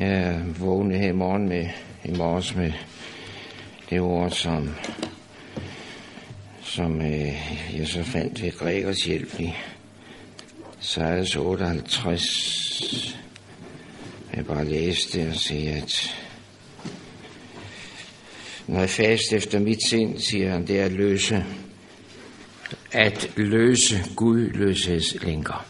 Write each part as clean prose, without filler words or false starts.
Jeg vågnede her i morges med det ord, som jeg så fandt ved Gregers hjælp i Esajas 58. Jeg bare læste det og sige, at når jeg fast efter mit sind, siger han, det er at løse gudløshedslænker.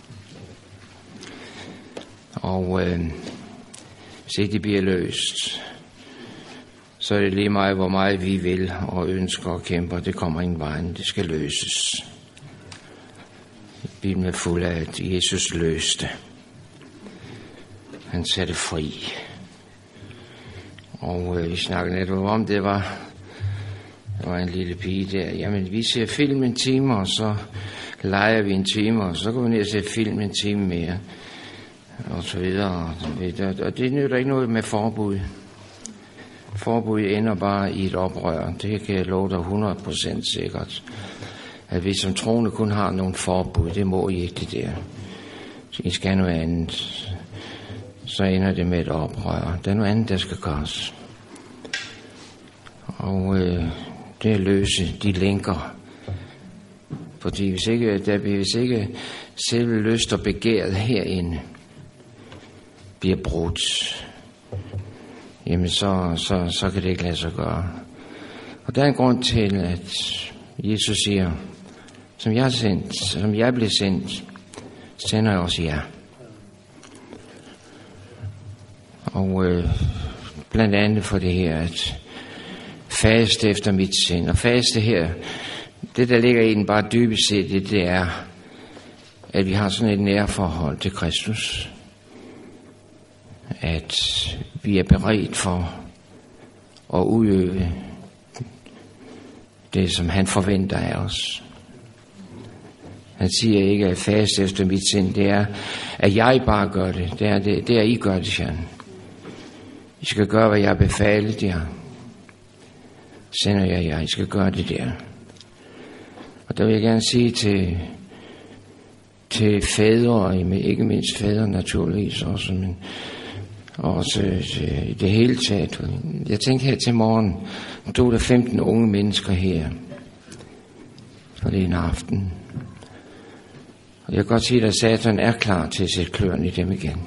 Og hvis ikke det bliver løst, så er det lige meget, hvor meget vi vil og ønsker og kæmper. Det kommer ingen vejen. Det skal løses. Bibelen er fuld af, at Jesus løste. Han satte fri. Og vi snakkede netop om, det var en lille pige der. Jamen, vi ser film en time, og så leger vi en time, og så går vi ned og ser film en time mere. Og så videre. Og det nytter ikke noget med forbud. Forbud ender bare i et oprør. Det kan jeg love dig 100% sikkert. At vi som troende kun har nogle forbud, det må I ikke det der. Så I skal noget andet. Så ender det med et oprør. Der er noget andet, der skal gøres. Og det er at løse de lænker. Fordi hvis ikke selve lyst og begæret herinde bliver brudt, jamen så kan det ikke lade sig gøre. Og der er en grund til, at Jesus siger, som jeg blev sendt, sender jeg også jer. Og blandt andet for det her, at faste efter mit sind. Og faste her, det der ligger i den bare dybest set, det er, at vi har sådan et nærforhold til Kristus. At vi er beredt for at udøve det, som han forventer af os. Han siger ikke, at faste efter mit sind, det er, at jeg bare gør det. Det er I gør det, siger han. I skal gøre, hvad jeg befalet jer. Sender jeg jer, I skal gøre det der. Og der vil jeg gerne sige til fædre, ikke mindst fædre naturligvis også, men også i det hele taget. Jeg tænkte her til morgen, der 15 unge mennesker her, for det er en aften. Og jeg kan godt sige, at Satan er klar til at sætte kløerne i dem igen.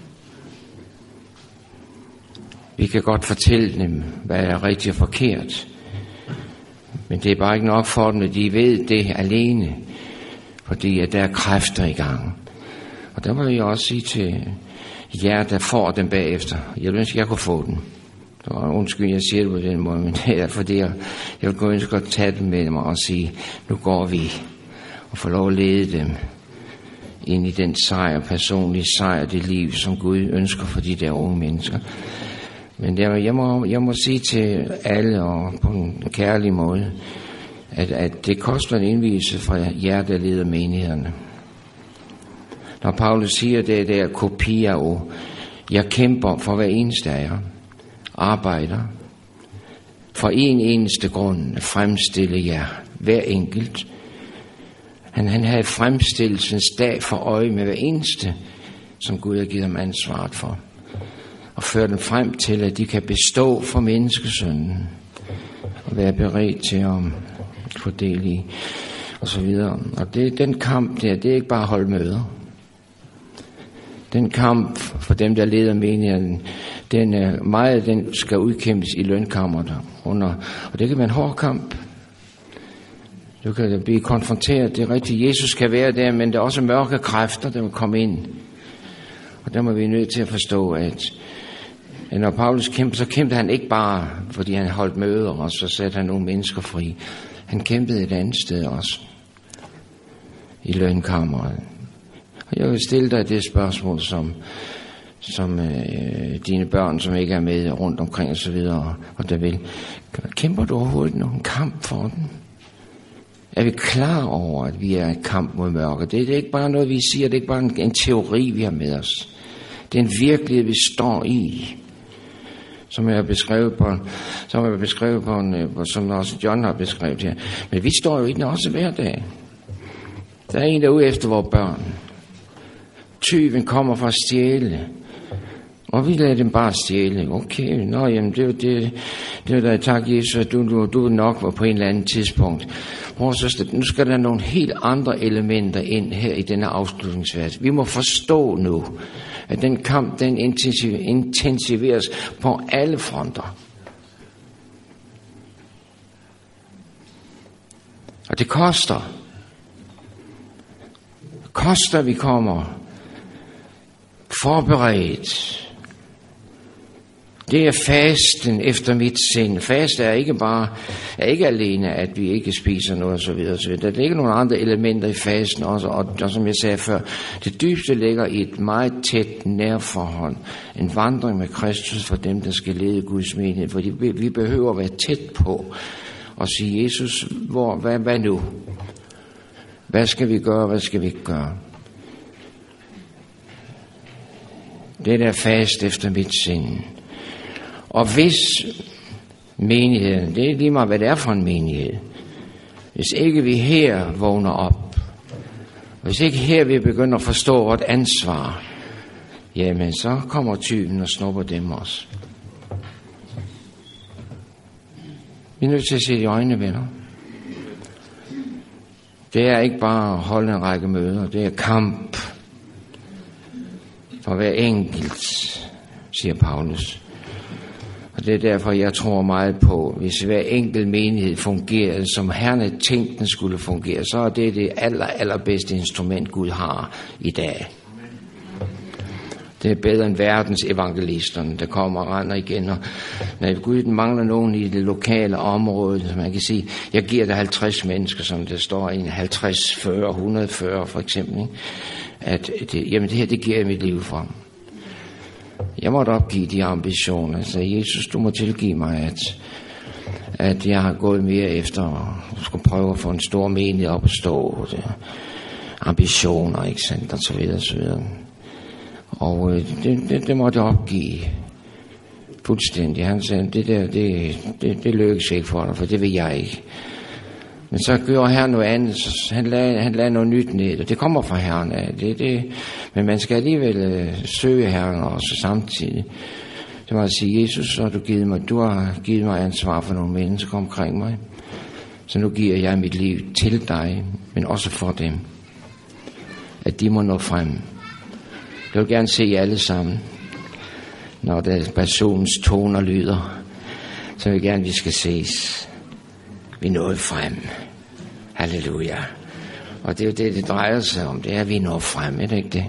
Vi kan godt fortælle dem, hvad er rigtigt og forkert. Men det er bare ikke nok for dem, at de ved det alene. Fordi at der er kræfter i gang. Og der må jeg også sige til jer, der får dem bagefter. Jeg vil ønske, jeg kunne få den. Og undskyld, jeg siger det på den måde, men det er fordi, jeg vil gå ønske at tage dem med mig og sige, nu går vi og får lov at lede dem ind i den sejr, personlige sejr, det liv, som Gud ønsker for de der unge mennesker. Men jeg må sige til alle, og på en kærlig måde, at det koster en indvielse fra jer, der leder menighederne. Når Paulus siger det der kopiao, jeg kæmper for hver eneste af jer, arbejder for en eneste grund, at fremstille jer, hver enkelt. Han havde fremstillelsens dag for øje med hver eneste, som Gud har givet ham ansvaret for. Og føre dem frem til, at de kan bestå for menneskesynden. Og være beredt til at få del i, og så videre. Og den kamp der, det er ikke bare at holde møder. Den kamp for dem, der leder menigheden, den skal udkæmpes i lønkammeret. Og det kan være en hård kamp. Du kan blive konfronteret, det er rigtigt. Jesus kan være der, men der er også mørke kræfter, der vil komme ind. Og der må vi nødt til at forstå, at når Paulus kæmpede, så kæmpede han ikke bare, fordi han holdt møder, og så satte han nogle mennesker fri. Han kæmpede et andet sted også. I lønkammeret. Og jeg vil stille dig det spørgsmål, som dine børn, som ikke er med rundt omkring og så videre, og der vil. Kæmper du overhovedet nogen kamp for den? Er vi klar over, at vi er i kamp mod mørke? Det er ikke bare noget, vi siger, det er ikke bare en teori, vi har med os. Det er en virkelighed, vi står i. Som jeg har beskrevet på, som også John har beskrevet her. Men vi står jo i den også hver dag. Der er en, der er ude efter vores børn. Tyven kommer for at stjæle, Og vi lader dem bare stjæle. Okay, jamen det er da tak, Jesus, at du nok var på en eller anden tidspunkt. Nu skal der nogle helt andre elementer ind her i denne afslutningsvers. Vi må forstå nu, at den kamp, den intensiveres på alle fronter. Og det koster. Det koster, vi kommer forberedt. Det er fasten efter mit sind. Fast er ikke alene, at vi ikke spiser noget og så videre. Der ligger nogle andre elementer i fasten også, og som jeg sagde før, det dybeste ligger i et meget tæt nærforhold. En vandring med Kristus for dem, der skal lede Guds menighed. Fordi vi behøver at være tæt på og sige, Jesus, hvad nu? Hvad skal vi gøre, hvad skal vi ikke gøre? Det der fast efter mit sind. Og hvis menigheden, det er lige meget, hvad det er for en menighed, hvis ikke vi her vågner op, hvis ikke her vi begynder at forstå vort ansvar, jamen så kommer tyven og snupper dem også. Vi er nødt til at se i øjnene, venner. Det er ikke bare at holde en række møder, det er kamp for hver enkelt, siger Paulus. Og det er derfor, jeg tror meget på, hvis hver enkelt menighed fungerede, som Herren havde tænkt, den skulle fungere, så er det allerbedste instrument, Gud har i dag. Det er bedre end verdens evangelisterne, der kommer og render igen. Og når Gud mangler nogen i det lokale område, så man kan sige, jeg giver det 50 mennesker, som der står i 50, 40, 140 for eksempel. Ikke? At jamen det her, det giver jeg mit liv for. Jeg måtte opgive de ambitioner. Så Jesus, du må tilgive mig, at jeg har gået mere efter at skulle prøve at få en stor menighed op at stå. Ambitioner, ikke sandt, og så videre, og så videre. Og det måtte jeg opgive fuldstændig. Han sagde, det lykkes ikke for dig, for det vil jeg ikke. Men så gjorde Herren noget andet, så han lagde noget nyt ned, og det kommer fra Herren af. Men man skal alligevel søge Herren også samtidig. Det må jeg sige, Jesus, så du har givet mig ansvar for nogle mennesker omkring mig. Så nu giver jeg mit liv til dig, men også for dem. At de må nå frem. Jeg vil gerne se jer alle sammen, når der personens toner lyder. Så vil jeg gerne, at vi skal ses. Vi nåede frem. Halleluja. Og det er jo det drejer sig om. Det er, at vi når frem. Er det ikke det?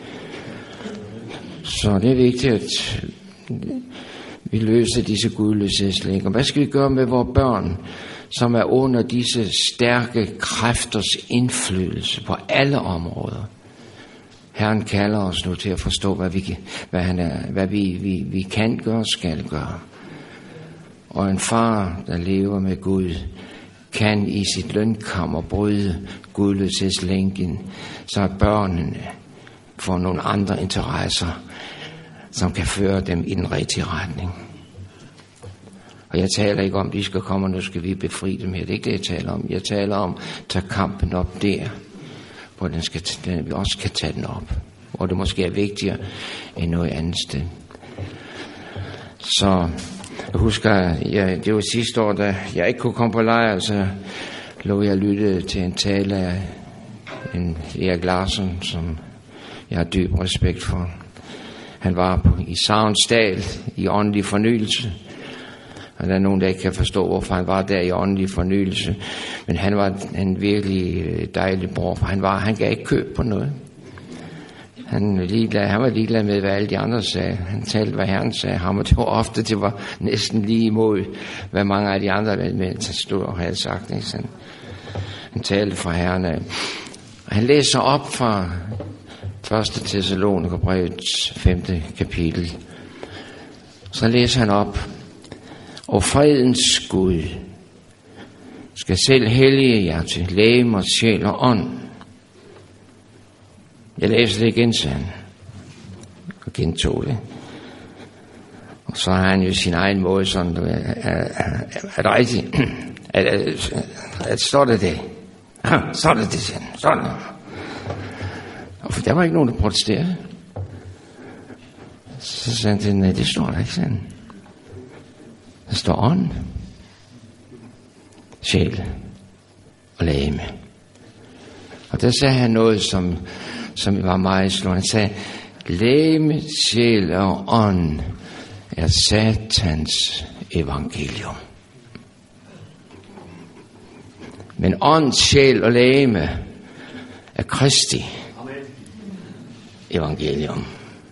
Så det er vigtigt, at vi løser disse gudløshedslænger. Hvad skal vi gøre med vores børn, som er under disse stærke kræfters indflydelse på alle områder? Herren kalder os nu til at forstå, hvad vi kan gøre og skal gøre. Og en far, der lever med Gud, kan i sit lønkammer bryde gudløshedslænken, så børnene får nogle andre interesser, som kan føre dem i den rigtige retning. Og jeg taler ikke om, at de skal komme, og nu skal vi befri dem her. Det er ikke det, jeg taler om. Jeg taler om at tage kampen op der, hvor vi også kan tage den op. Hvor det måske er vigtigere end noget andet sted. Så jeg husker, det var sidste år, da jeg ikke kunne komme på lejr, så lå jeg og lyttede til en tale af en Erik Larsen, som jeg har dyb respekt for. Han var i Savnsdal i åndelig fornyelse. Og der er nogen, der ikke kan forstå, hvorfor han var der i åndelig fornyelse. Men han var en virkelig dejlig bror, for han gav ikke køb på noget. Han var ligeglad med, hvad alle de andre sagde. Han talte, hvad Herren sagde ham, og det var næsten lige imod, hvad mange af de andre mænd stod og havde sagt. Ikke? Så han talte fra Herren af. Og han læser op fra 1. Thessalonikerbrevets 5. kapitel. Så læser han op. Og fredens Gud skal selv hellige jer til legeme og sjæl og ånd. Jeg læser det igen, sagde han, og gentog det. Og så har han jo sin egen måde sådan, er det rigtigt? At står det det? Står det det, sagde han. Står det. Og der var ikke nogen, der protesterede. Så sagde han til, nej, det står der ikke sådan. Der står ånd, sjæl og legeme. Og der sagde han noget, som var meget slående. Han sagde, legeme, sjæl og ånd er Satans evangelium. Men ånd, sjæl og legeme er Kristi evangelium.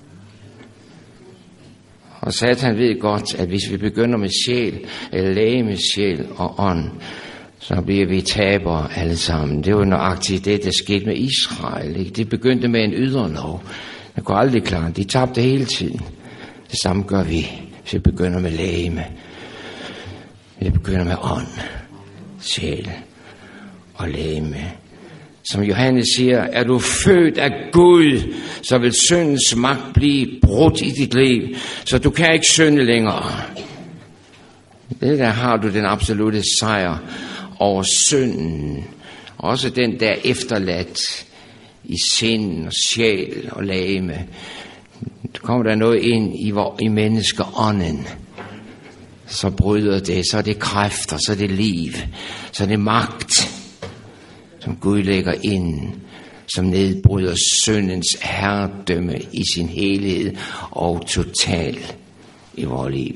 Og Satan ved godt, at hvis vi begynder med sjæl, eller legeme, sjæl og ånd, så bliver vi tabere alle sammen. Det var nøjagtigt det, der skete med Israel. Ikke? Det begyndte med en yderlov. Det kunne aldrig klare. De tabte hele tiden. Det samme gør vi, hvis vi begynder med legeme. Vi begynder med ånd, sjæl og legeme. Som Johannes siger, er du født af Gud, så vil syndens magt blive brudt i dit liv, så du kan ikke synde længere. Det der har du den absolute sejr over synden. Også den der efterladt i sind og sjæl og legeme. Der kommer der noget ind i menneskeånden. Så bryder det, så er det kræfter, så er det liv, så er det magt, som Gud lægger ind, som nedbryder syndens herredømme i sin helhed og total i vores liv.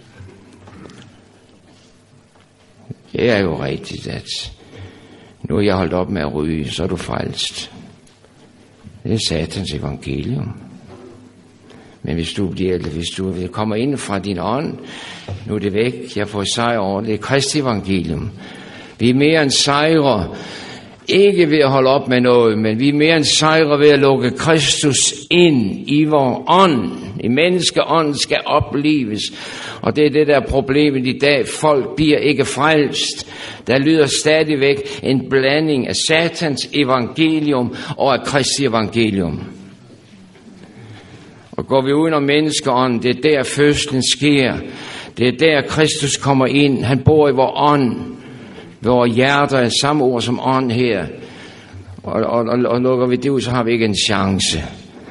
Det er jo rigtigt, at nu er jeg holdt op med at ryge, så er du frelst. Det er Satans evangelium. Men hvis du kommer ind fra din ånd, nu er det væk, jeg får sejr over det. Det er Kristi evangelium. Vi er mere end sejre, ikke ved at holde op med noget, men vi er mere end sejre ved at lukke Kristus ind i vores ånd. I menneskeånden skal oplives. Og det er det der problemet i dag. Folk bliver ikke frelst. Der lyder stadigvæk en blanding af Satans evangelium og af Kristi evangelium. Og går vi uden om menneskeånden, det er der fødslen sker. Det er der Kristus kommer ind. Han bor i vores ånd. Vores hjerter er samme ord som ånd her. Og lukker vi det ud, så har vi ikke en chance.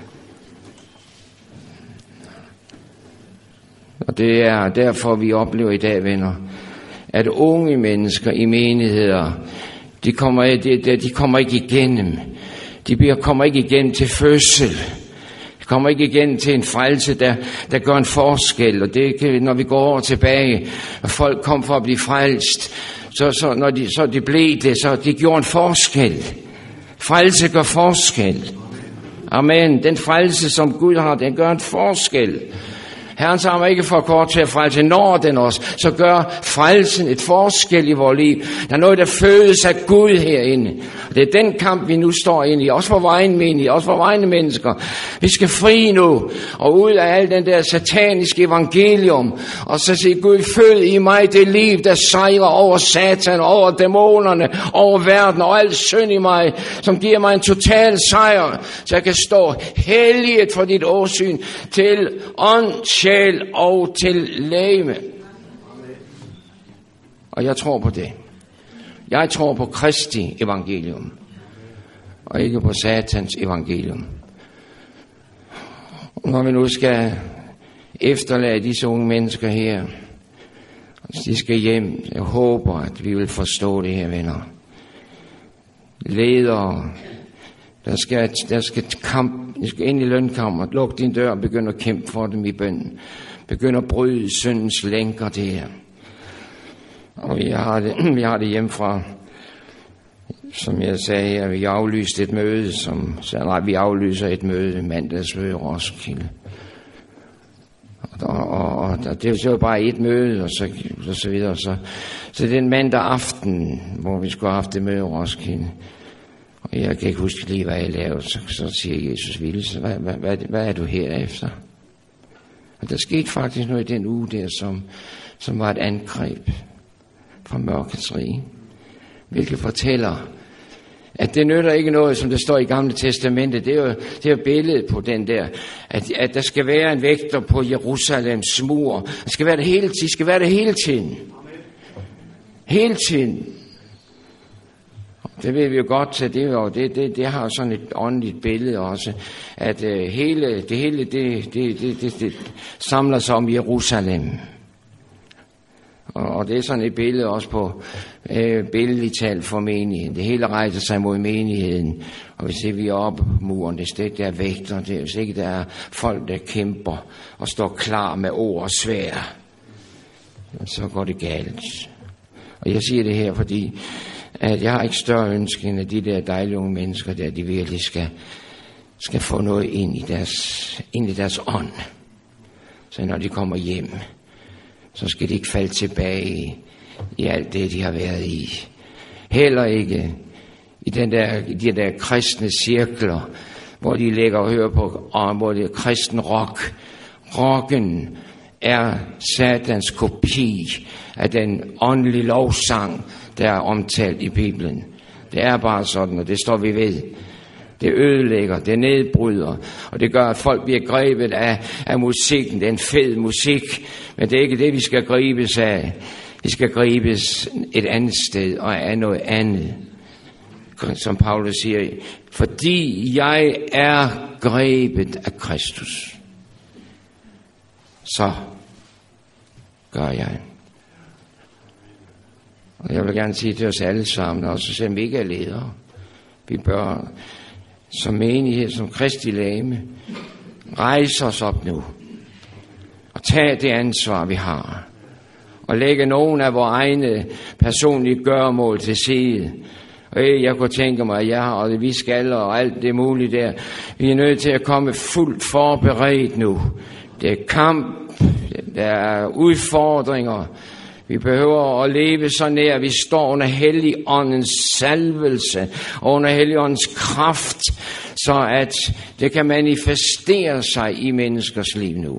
Og det er derfor, vi oplever i dag, venner, at unge mennesker i menigheder, de kommer ikke igennem. De kommer ikke igennem til fødsel. De kommer ikke igennem til en frelse, der gør en forskel. Og det kan, når vi går over tilbage, og folk kom for at blive frelst, så de blev det, så de gjorde en forskel. Frelse gør forskel. Amen. Den frelse, som Gud har, den gør en forskel. Herrens arm er ikke for kort til at frelse, når den også, så gør frelsen et forskel i vores liv. Der er noget, der fødes af Gud herinde. Og det er den kamp, vi nu står inde i, også for vejen menige, også for vejende mennesker. Vi skal fri nu, og ud af al den der sataniske evangelium, og så sige, Gud, fød i mig det liv, der sejrer over Satan, over dæmonerne, over verden, og al synd i mig, som giver mig en total sejr, så jeg kan stå helliget for dit åsyn til ånd, sjæl og til legeme. Og jeg tror på det. Jeg tror på Kristi evangelium, og ikke på Satans evangelium. Når vi nu skal efterlade disse unge mennesker her, de skal hjem, jeg håber, at vi vil forstå det her, venner. Ledere, der skal ind i lønkammeret, luk din dør og begynde at kæmpe for dem i bøn. Begynd at bryde syndens lænker der. Og vi har det hjemmefra, som jeg sagde, at vi aflyste et møde, vi aflyser et møde mandagsmøde i Roskilde. Og det var bare et møde, og så videre. Så den mandag aften, hvor vi skulle have haft det møde i Roskilde, og jeg kan ikke huske lige, hvad jeg lavede, så siger Jesus Vilse, hvad er du her efter? Og der skete faktisk noget i den uge der, som var et angreb fra mørkets rige, hvilket fortæller, at det nytter ikke noget, som der står i Gamle Testamentet. Det er jo billedet på den der, at der skal være en vægter på Jerusalems mur. Der skal være det hele tiden. Skal være det hele tiden. Hele tiden. Det ved vi jo godt, at det har sådan et åndeligt billede også, at det hele samler sig om Jerusalem. Og det er sådan et billede også på billedligt talt for menigheden. Det hele rejser sig mod menigheden. Og hvis vi er oppe på muren, det er der vægter, hvis ikke der er folk, der kæmper og står klar med ord og sværd, så går det galt. Og jeg siger det her, fordi at jeg har ikke større ønske, end at de der dejlige unge mennesker der, de virkelig skal få noget ind i deres ånd. Så når de kommer hjem, så skal de ikke falde tilbage i alt det, de har været i. Heller ikke i de der kristne cirkler, hvor de ligger og hører på, og hvor det er kristen rock. Rocken er satans kopi af den åndelige lovsang, der er omtalt i Bibelen. Det er bare sådan, og det står vi ved. Det ødelægger, det nedbryder, og det gør, at folk bliver grebet af musikken. Det er en fed musik, men det er ikke det, vi skal gribes af. Vi skal gribes et andet sted og af noget andet. Som Paulus siger, fordi jeg er grebet af Kristus, så gør jeg. Og jeg vil gerne sige til os alle sammen, også selvom vi ikke er ledere, vi bør som menighed, som Kristi legeme, rejse os op nu og tage det ansvar, vi har, og lægge nogle af vores egne personlige gøremål til side. Og jeg kunne tænke mig, at jeg og vi skal og alt det mulige der, vi er nødt til at komme fuldt forberedt nu. Det er kamp, der er udfordringer. Vi behøver at leve så nær, vi står under Helligåndens salvelse, og under Helligåndens kraft, så at det kan manifestere sig i menneskers liv nu.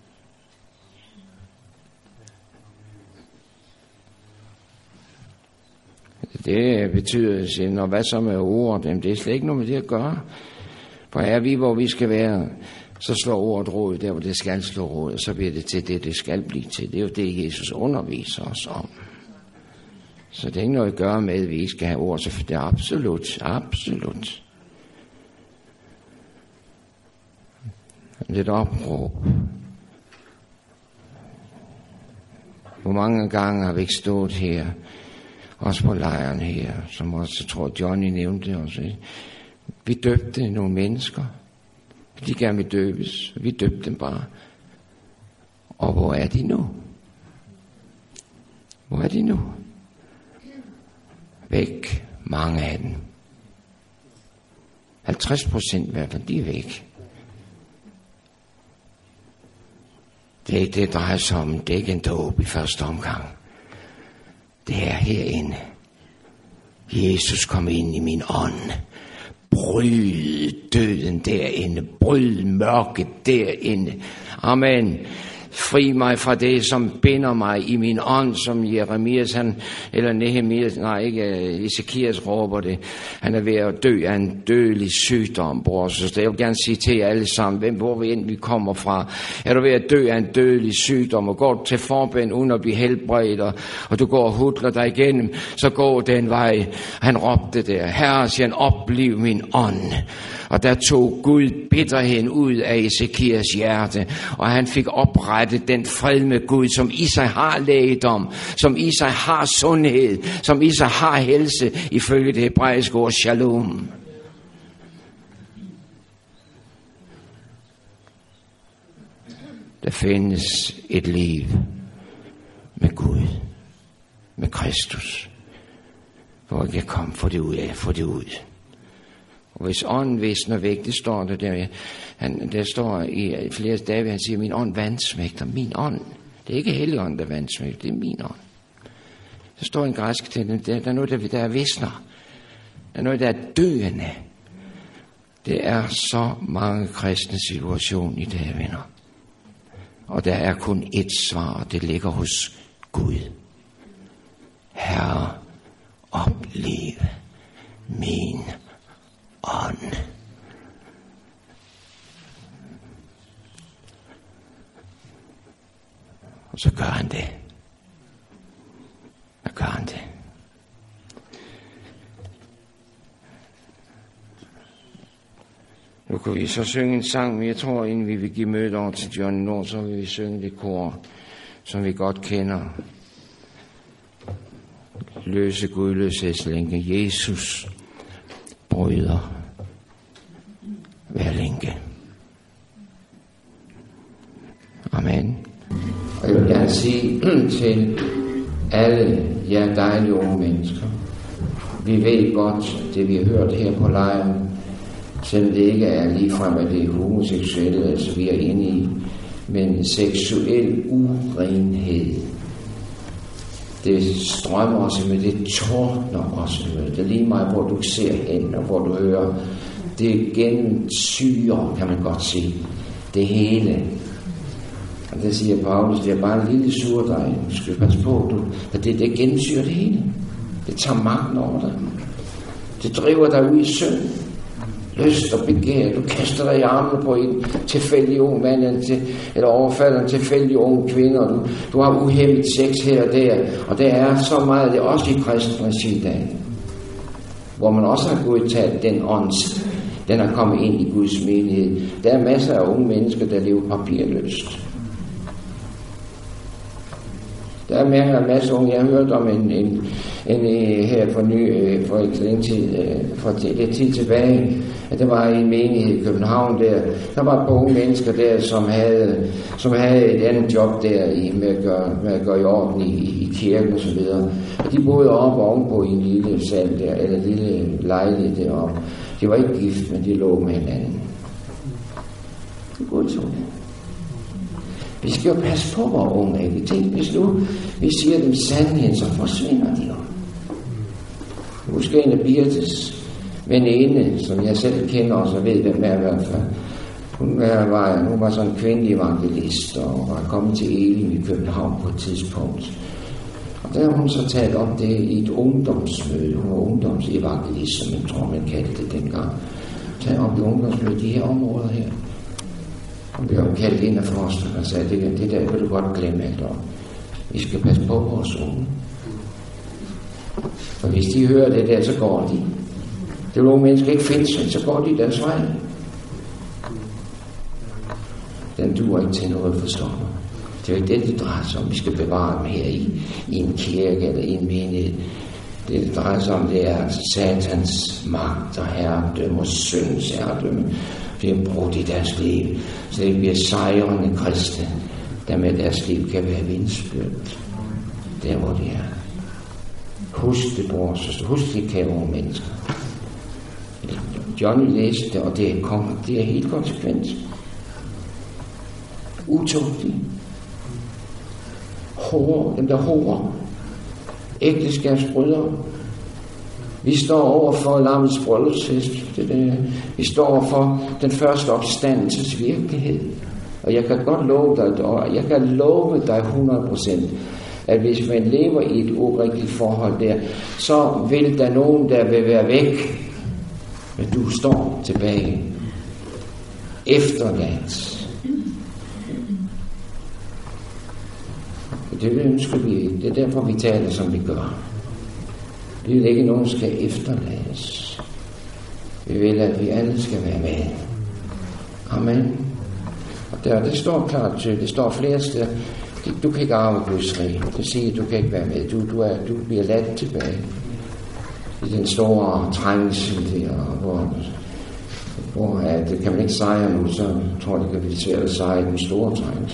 Det betyder, når hvad så med ord, det er slet ikke noget med det at gøre. For er vi, hvor vi skal være, så slår ordet rod der, hvor det skal slå rod, og så bliver det til det skal blive til. Det er jo det, Jesus underviser os om. Så det er ikke noget at gøre med, at vi ikke skal have ord, så det er absolut. Lidt opråb. Hvor mange gange har vi ikke stået her, også på lejren her, som også, jeg tror, Johnny nævnte også. Vi døbte nogle mennesker. De gerne vil døbes. Vi døbte dem bare. Og hvor er de nu? Hvor er de nu? Væk. Mange af dem. 50% i hvert fald, de er væk. Det er ikke det, drejer sig om. Det er ikke en dåb i første omgang. Det er herinde. Jesus kom ind i min ånd. Bryd døden derinde. Bryd mørket derinde. Amen. Fri mig fra det, som binder mig i min ånd, som Jeremias, eller Nehemias, Ezekias råber det. Han er ved at dø af en dødelig sygdom, bror. Så jeg vil gerne sige til jer alle sammen, hvor vi end vi kommer fra. Er du ved at dø af en dødelig sygdom, og går til forbøn uden at blive helbredt, og du går og hudler dig igennem, så gå den vej. Han råbte der, Herre, siger han, opliv min ånd. Og der tog Gud bitterheden ud af Ezekias hjerte, og han fik oprettet den fred med Gud, som i sig har lægedom, som i sig har sundhed, som i sig har helse, ifølge det hebraiske ord shalom. Der findes et liv med Gud, med Kristus, hvor jeg kan komme, få det ud. Og hvis ånden visner væk, det står der, der står i flere dage, han siger, min ånd vandsmægter, min ånd. Det er ikke Helligånden, der vandsmægter, det er min ånd. Der står en græsk til, der er noget, der er visner. Der er noget, der er døende. Det er så mange kristne situationer i dag, venner. Og der er kun ét svar, og det ligger hos Gud. Herre, opliv min ånd. Og så gør han det. kunne vi så synge en sang, men jeg tror, inden vi vil give møde over til Johnny Nord, så vil vi synge det kor, som vi godt kender. Løse gudløshedslænke. Jesus bryder hver lænke. Amen. Og jeg vil gerne sige til alle jer dejlige unge mennesker, vi ved godt, det vi har hørt her på lejren, selvom det ikke er ligefrem, at det er homoseksuelle, altså vi er inde i, men seksuel urenhed, det strømmer også med, det tordner også med. Det er lige meget, hvor du ser hen, og hvor du hører. Det gennemsyrer, kan man godt sige, det hele. Og der siger Paulus, det er bare en lille surdej, du skal passe på, det gennemsyrer det hele. Det tager magten over dig. Det driver dig ud i synd. Lyst og begær. Du kaster dig i armene på en tilfældig ung mand, eller overfalder en tilfældig ung kvinde, og du har uhæmmet sex her og der. Og der er så meget, det er også i kristen regi i dag, hvor man også har godtaget den ånds, den er kommet ind i Guds menighed. Der er masser af unge mennesker, der lever papirløst. Der er en masse unge. Jeg har hørt om en her for lidt tid tilbage, at der var en menighed i København der. Der var et par unge mennesker der, som havde et andet job der med at gøre i orden i kirken og så videre. Og de boede oppe ovenpå i en lille sal der, eller en lille lejlighed deroppe. De var ikke gift, men de lå med hinanden. Det er godt sådan. Vi skal jo passe på vores unge, ikke? Tænk, hvis nu vi siger dem sandheden, så forsvinder de jo. Husk en af Birtes veninde, som jeg selv kender og så ved, hvem er i hvert fald. Hun var sådan en kvindelig evangelist og var kommet til Elim i København på et tidspunkt. Og der har hun så talt om det i et ungdomsmøde. Hun var ungdomsevangelist, som jeg tror, man kaldte det dengang. Talt om det ungdomsmøde, de her områder her. Hun blev kaldt ind af forskerne og sagde, det der vil du godt glemme alt om. Vi skal passe på vores unge. For hvis de hører det der, så går de. Det vil unge mennesker ikke finde sig, så går de deres vej. Den duer ikke til noget, forstår du. Det er jo ikke det, det drejer sig om. Vi skal bevare dem her i en kirke eller i en menighed. Det drejer sig om, det er satans magt og herredømme og syndens herredømme. Det er brudt i deres liv, så det bliver sejrende kristne, der med deres liv kan være vidnesbyrd. Der hvor de er. Husk det, bror, så husk det, kære unge mennesker. Johnny læste det, og det er helt konsekvent. Utugtige. Dem der hårde. Ægteskabsbrydere. Vi står over for lammets bryllupsfest. Vi står over for den første opstandelses virkelighed. Og jeg kan godt love dig, og jeg kan love dig 100%, at hvis man lever i et urigtigt forhold der, så vil der nogen, der vil være væk. Men du står tilbage. Efterladt. Det ønsker vi ikke. Det er derfor, vi taler, som vi gør. Vi vil ikke, nogen skal efterlades. Vi vil, at vi alle skal være med. Amen. Og det står klart til, det står flere steder. Du kan ikke arve Guds rige. Det siger, du kan ikke være med. Du bliver ladt tilbage. I den store trængsel der, hvor det kan man ikke sejre nu, så tror jeg, det kan blive svært at sejre den store trængsel.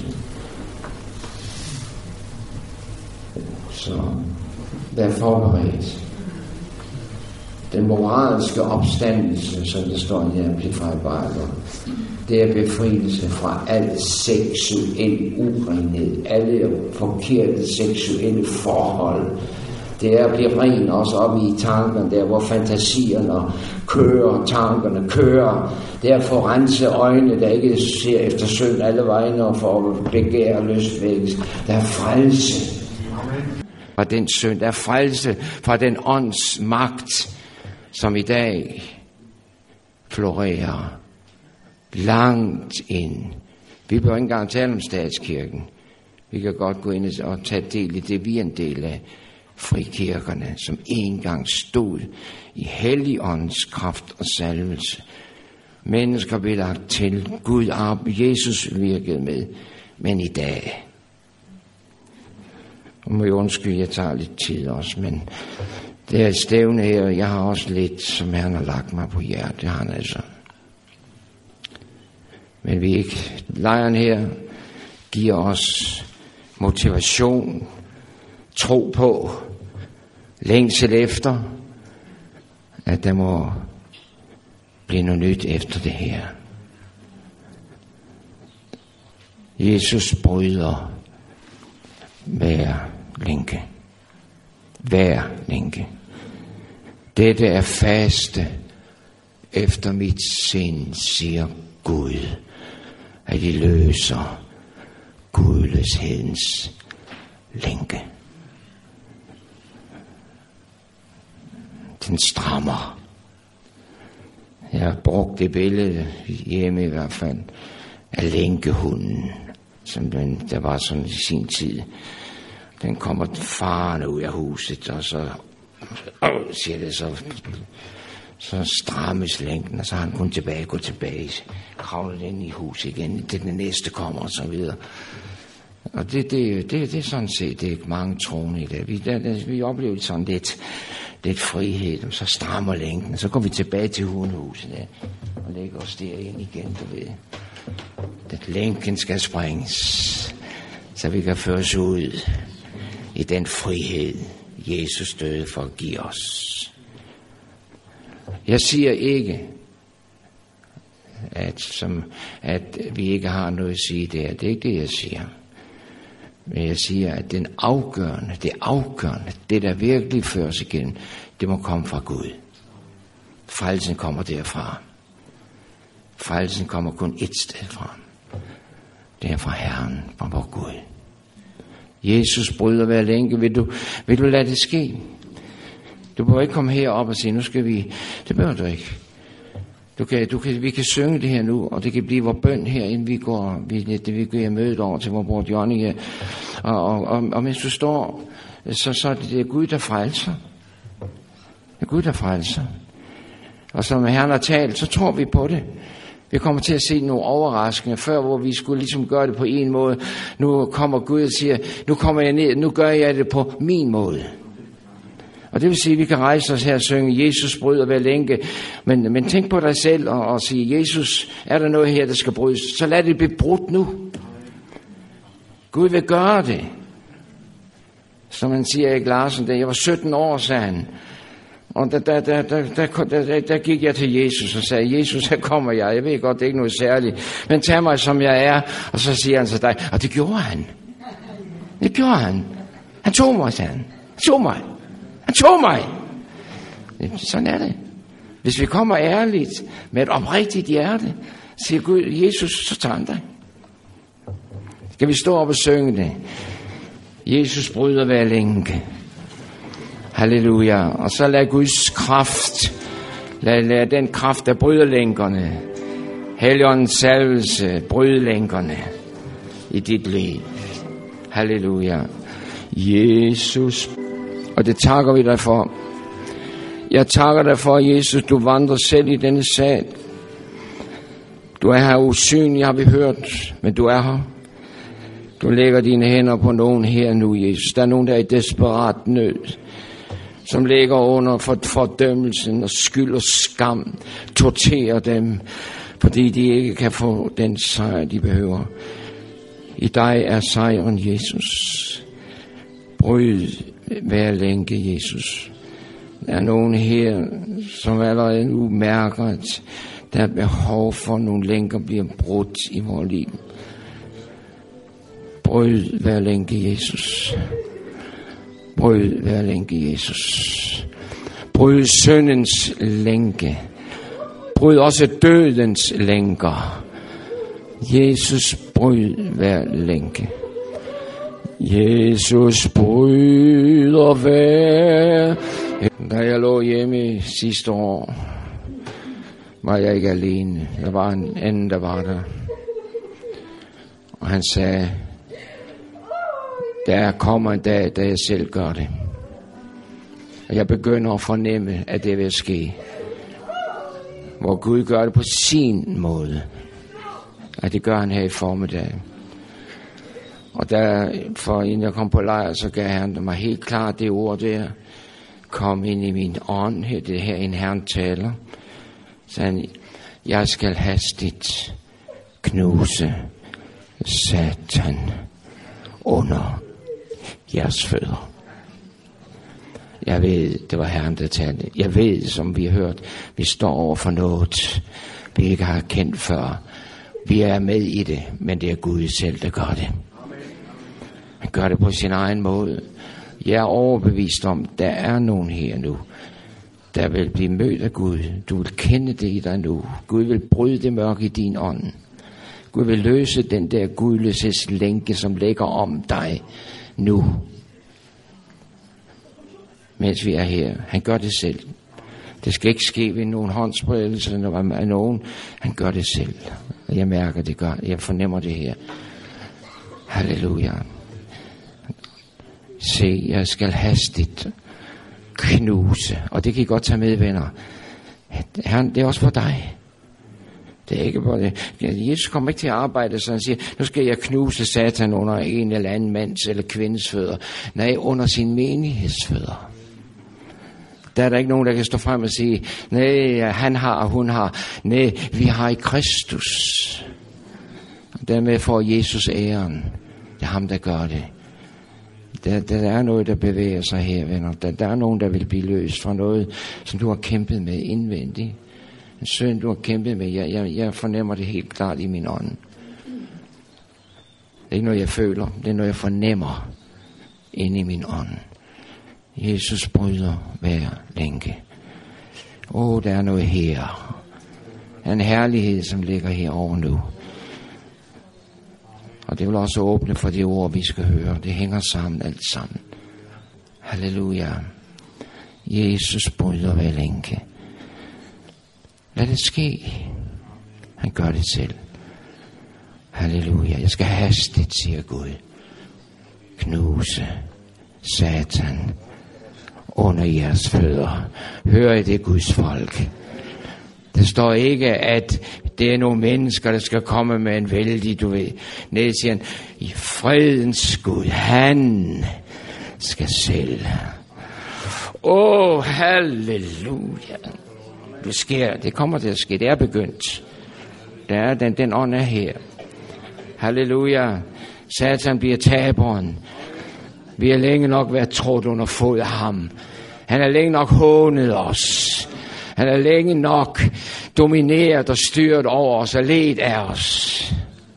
Så vær forberedt. Den moralske opstandelse, som der står i Amplified, det er befrielse fra al seksuel urenhed, alle forkerte seksuelle forhold. Det er at blive ren også op i tankerne, der hvor fantasierne kører, tankerne kører. Det er at få rense øjne, der ikke ser efter synd alle vegne og for begær og lystvækkelse. Der er frelse fra den synd, der er frelse fra den ånds magt, som i dag florerer langt ind. Vi bør ikke engang tale om statskirken. Vi kan godt gå ind og tage del i det, vi er en del af frikirkerne, som engang stod i Helligåndens kraft og salvelse. Mennesker blev lagt til. Gud Jesus virkede med. Men i dag, og må jeg undskylde, jeg tager lidt tid også, men det er et stævne her, og jeg har også lidt, som han har lagt mig på hjertet. Det har han altså. Men vi ikke. Lejren her giver os motivation, tro på, længsel efter, at der må blive noget nyt efter det her. Jesus bryder hver lænke. Hver lænke. Dette er faste efter mit sind, siger Gud, at I løser gudløshedens lænke. Den strammer. Jeg har brugt det billede hjemme i hvert fald af lænkehunden, som der var sådan i sin tid. Den kommer farende ud af huset, og så siger det, så strammes lænken, og så har han kun gå tilbage, kravlet ind i huset igen, til den næste kommer og så videre. Og det er sådan set, det er mange troende i det. Vi oplever sådan lidt frihed, og så strammer lænken, og så går vi tilbage til hundehuset og lægger os derind igen, du ved. At lænken skal sprænges, så vi kan føres ud i den frihed, Jesus døde for at give os. Jeg siger ikke, at vi ikke har noget at sige der. Det er ikke det, jeg siger. Men jeg siger, at det afgørende, det der virkelig føres igennem, det må komme fra Gud. Frelsen kommer derfra. Frelsen kommer kun ét sted fra. Det er fra Herren, fra vor Gud. Jesus bryder hver lænke. Vil du lade det ske? Du behøver ikke komme herop og sige, nu skal vi. Det behøver du ikke. Vi kan synge det her nu, og det kan blive vores bøn her, inden vi går mødet over til vores bror Johnny her. Og mens du står, så er det Gud, der frelser. Det er Gud, der frelser. Og som Herren har talt, så tror vi på det. Vi kommer til at se nogle overraskende før, hvor vi skulle ligesom gøre det på en måde. Nu kommer Gud og siger, nu kommer jeg ned, nu gør jeg det på min måde. Og det vil sige, at vi kan rejse os her og synge, Jesus bryder hver lænke. Men tænk på dig selv og sige, Jesus, er der noget her, der skal brydes? Så lad det blive brudt nu. Gud vil gøre det. Som han siger, Erik Larsen, da jeg var 17 år, sagde han. Og der gik jeg til Jesus og sagde, Jesus, her kommer jeg. Jeg ved godt, det er ikke noget særligt. Men tag mig, som jeg er. Og så siger han til dig, og det gjorde han. Det gjorde han. Han tog mig, sagde han. Han tog mig. Sådan er det. Hvis vi kommer ærligt med et oprigtigt hjerte, siger Gud, Jesus, så tager han dig. Skal vi stå op og synge det? Jesus bryder hver lænke. Halleluja. Og så lad Guds kraft, lad den kraft, der bryder lænkerne, Helligåndens salvelse, bryde lænkerne i dit liv. Halleluja. Jesus. Og det takker vi dig for. Jeg takker dig for, Jesus, du vandrer selv i denne sal. Du er her usynlig, har vi hørt, men du er her. Du lægger dine hænder på nogen her nu, Jesus. Der er nogen, der er i desperat nød, som ligger under fordømmelsen og skyld og skam, torterer dem, fordi de ikke kan få den sejr, de behøver. I dig er sejren, Jesus. Bryd hver lænke, Jesus. Der er nogen her, som allerede nu mærker, at der er behov for, nogle lænker bliver brudt i vores liv. Bryd hver lænke, Jesus. Bryd hver lænke, Jesus. Bryd syndens lænke. Bryd også dødens lænker. Jesus, bryd hver lænke. Jesus bryder hver. Da jeg lå hjemme sidste år, var jeg ikke alene. Der var en anden, der var der. Og han sagde, der kommer en dag, da jeg selv gør det. Og jeg begynder at fornemme, at det vil ske. hvor Gud gør det på sin måde. Og det gør han her i formiddag. Og for inden jeg kom på lejr, så gav han mig helt klart det ord der. Kom ind i min ånd, det her en Herren taler. Så han, jeg skal hastigt knuse Satan under jeres fødder. Jeg ved, det var Herren, der talte. Jeg ved, som vi har hørt, vi står over for noget, vi ikke har kendt før. Vi er med i det, men det er Gud selv, der gør det. Han gør det på sin egen måde. Jeg er overbevist om, der er nogen her nu, der vil blive mødt af Gud. Du vil kende det i dig nu. Gud vil bryde det mørke i din ånd. Gud vil løse den der gudløshedslænke, som ligger om dig nu. Mens vi er her. Han gør det selv. Det skal ikke ske ved nogen håndsprøvelse af nogen. Han gør det selv. Jeg mærker det gør. Jeg fornemmer det her. Halleluja. Se, jeg skal hastigt knuse. Og det kan I godt tage med, venner. Herren, det er også for dig. Det er ikke bare det. Jesus kommer ikke til at arbejde, så han siger, nu skal jeg knuse Satan under en eller anden mands eller kvindes fødder. Nej, under sin menighedsfødder. Der er der ikke nogen, der kan stå frem og sige, nej, han har og hun har. Nej, vi har i Kristus. Og dermed får Jesus æren. Det er ham, der gør det. Der er noget, der bevæger sig her, venner. Der er nogen, der vil blive løst fra noget, som du har kæmpet med indvendigt. En synd, du har kæmpet med. Jeg fornemmer det helt klart i min ånd. Det er ikke noget, jeg føler. Det er noget, jeg fornemmer inde i min ånd. Jesus bryder hver lænke. Der er noget her. En herlighed, som ligger herovre nu. Og det vil også åbne for de ord, vi skal høre. Det hænger sammen, alt sammen. Halleluja. Jesus bryder hver lænke. Lad det ske. Han gør det selv. Halleluja. Jeg skal hastigt, siger Gud, knuse Satan under jeres fødder. Hør I det, Guds folk? Der står ikke, at det er nogle mennesker, der skal komme med en vældig, du ved. Nej, siger han, i fredens Gud, han skal selv. Halleluja. Det kommer til at ske. Det er begyndt. Den ånd er her. Halleluja. Satan bliver taberen. Vi har længe nok været trådt under fod af ham. Han har længe nok hånet os. Han har længe nok domineret og styret over os og ledt af os.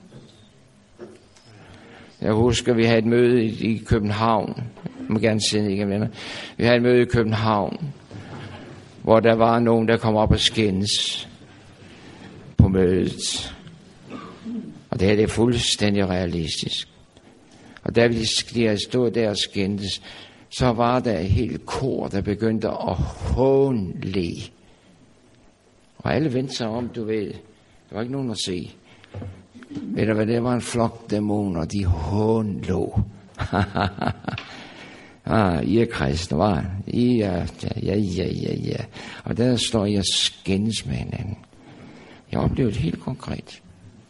Jeg husker, vi havde et møde i København. Jeg må gerne sidde igen, venner. Vi havde et møde i København, hvor der var nogen, der kom op og skændes på mødet. Og det er fuldstændig realistisk. Og da vi stod der og skændtes, så var der et helt kor, der begyndte at hånle. Og alle vendte sig om, du ved. Der var ikke nogen at se. Ved du hvad, det var en flok dæmoner, de hånlå. I er kristne, var I er, ja. Og der står jeg skændes med hinanden. Jeg oplevede det helt konkret.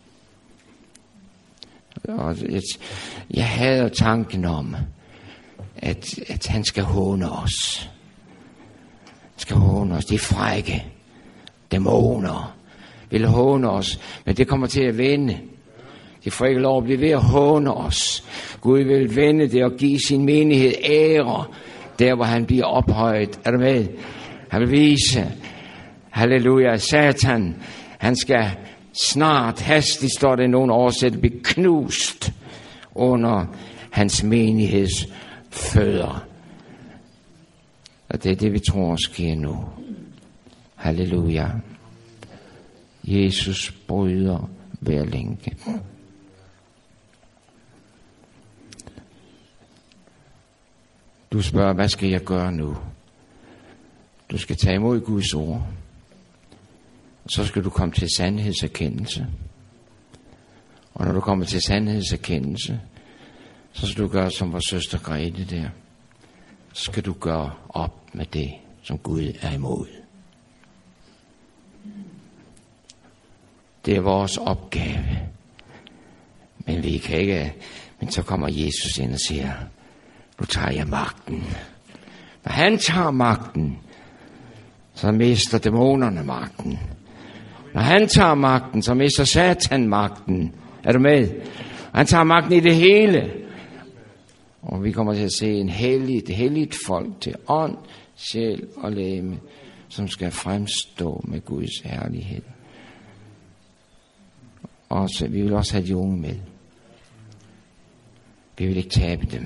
Og jeg havde tanken om, at han skal håne os. Han skal håne os. De frække dæmoner vil håne os, men det kommer til at vende. De får ikke lov at blive ved at håne os. Gud vil vende det og give sin menighed ære, der hvor han bliver ophøjet. Er du med? Han vil vise, halleluja, Satan, han skal snart, hastigt står det i nogle oversæt, blive knust under hans menigheds fødder. Og det er det, vi tror sker nu. Halleluja. Jesus bryder hver lænke. Du spørger, hvad skal jeg gøre nu? Du skal tage imod Guds ord. Og så skal du komme til sandhedserkendelse. Og når du kommer til sandhedserkendelse, så skal du gøre som vores søster Grete der. Så skal du gøre op med det, som Gud er imod. Det er vores opgave. Men vi kan ikke. Men så kommer Jesus ind og siger, nu tager jeg magten. Når han tager magten, så mister dæmonerne magten. Når han tager magten, så mister Satan magten. Er du med? Han tager magten i det hele. Og vi kommer til at se et helligt folk til ånd, sjæl og legeme, som skal fremstå med Guds herlighed. Og så, vi vil også have de unge med. Vi vil ikke tabe dem.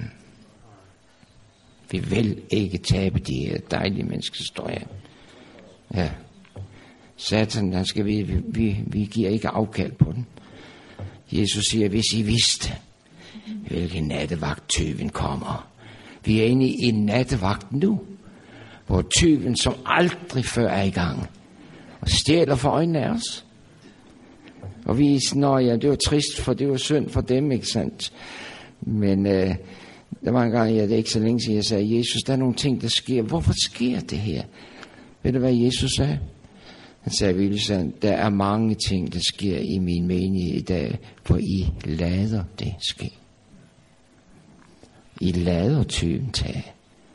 Vi vil ikke tabe de her dejlige mennesker, står her. Ja. Satan, han skal vide, vi giver ikke afkald på dem. Jesus siger, hvis I vidste, hvilken nattevagt tyven kommer. Vi er inde i en nattevagt nu, hvor tyven som aldrig før er i gang, og stjæler for øjnene af os. Og vi siger, ja, det var trist, for det var synd for dem, ikke sandt? Men der var en gang, det er ikke så længe siden, jeg sagde, Jesus, der er nogle ting, der sker. Hvorfor sker det her? Ved du, hvad Jesus sagde? Han sagde virkelig sådan, der er mange ting, der sker i min menighed i dag, for I lader det ske. I lader tyven tage.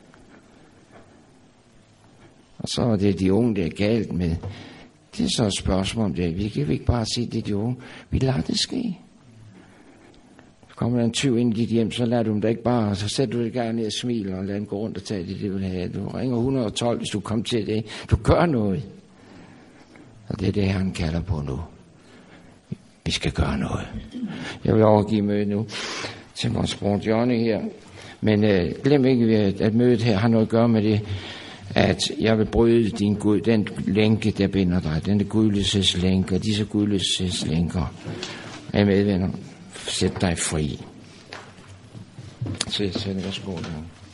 Og så er det de unge, der er galt med. Det er så et spørgsmål om det. Vi kan ikke bare sige, det er de unge. Vi lader det ske. Så kommer der en tyv ind i dit hjem, så lader du dem da ikke bare, så sætter du det gerne ned og smiler, og lader dem gå rundt og tage det, vil have. Du ringer 112, hvis du kommer til det. Du gør noget. Og det er det, han kalder på nu. Vi skal gøre noget. Jeg vil overgive mødet nu til vores bror Johnny her. Men glem ikke, at mødet her har noget at gøre med det, at jeg vil bryde den lænke, der binder dig. Den gudløshedslænke, og disse gudløshedslænker. Er med, venner? Sæt dig fri. Så jeg sætter værsgo.